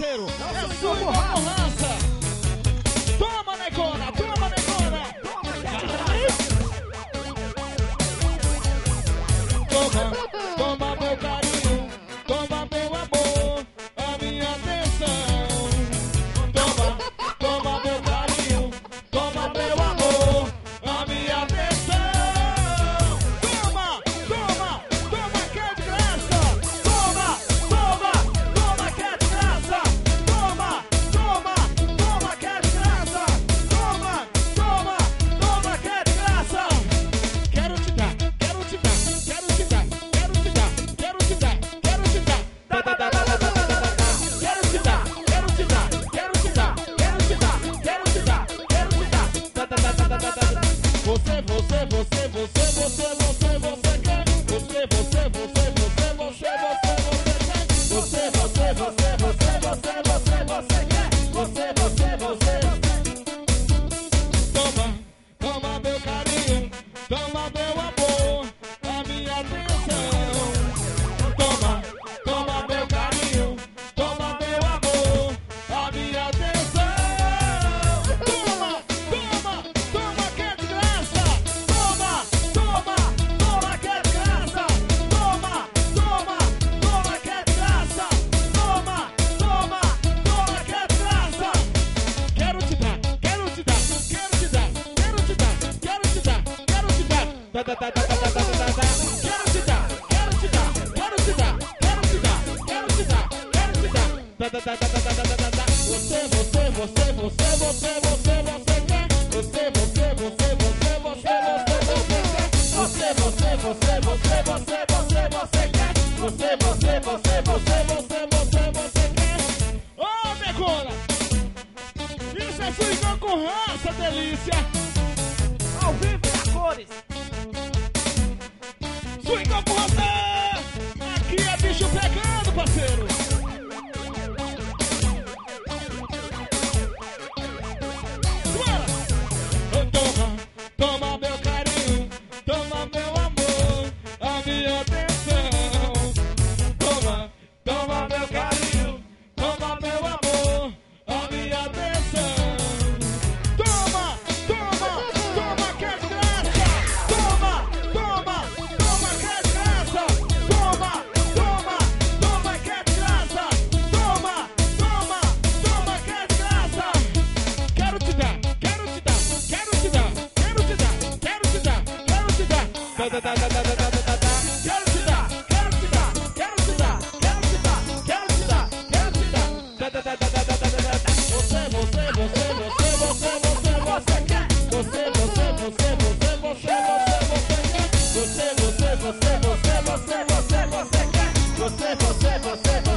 parceiro. É sua concorrência. Toma, negona, toma, negona. Toma, toma meu carinho, toma meu amor, a minha atenção. Toma, toma meu carinho, toma meu amor, a minha atenção. Toma, toma, toma que é de graça. Toma, toma, toma que é de graça. Toma, toma, toma que é de graça. Toma, toma, toma que é de graça. Quero te dar, quero te dar, quero te dar, quero te dar, quero te dar, quero te dar. Quero te dar, quero te dar, quero te dar, quero te dar, quero te dar, quero te dar. Você, você, você, você, você, você, você quer. Você, você, você, você, você, você, você quer. Você, você, você, você, você, você, você quer. Você, você, você. Toma, toma meu carinho, toma meu amor, a minha atenção. Toma, toma meu carinho, toma meu amor, a minha atenção. Toma, toma, toma que é de graça. Toma, toma, toma que é de graça. Toma, toma, toma que é de graça. Toma, toma, toma que é de graça. Quero te dar, quero te dar, quero te dar, quero te dar, quero te dar, quero te dar. Quero te dar, quero te dar, quero te dar, quero te dar, quero te dar, quero te dar, quero te dar. Você, você, você, você, você, você, você quer. Você, você, você, você, você, você, você quer. Você, você, você, você, você, você, você quer. Você, você, você, você, você, você, você quer. Ô, Becona! Isso é sua concorrência, delícia! Ao vivo e a cores. Sua concorrência! Aqui é bicho pegando, parceiro! Bora! Toma, toma meu carinho, toma meu amor, a minha atenção. Toma, toma meu carinho, toma meu amor, a minha atenção. Toma, toma, toma que é de graça. Toma, toma, toma que é de graça. Toma, toma, toma que é de graça. Toma, toma, toma que é de graça. Quero te dar, quero te dar, quero te dar, quero te dar, quero te dar, quero te dar. Quero te dar, quero te dar, quero te dar, quero te dar, quero te dar, quero te dar, quero te dar. Você, você, você, você, você, você, você quer. Você, você, você, você, você, você, você quer. Você, você, você, você, você, você, você quer. Você, você, você,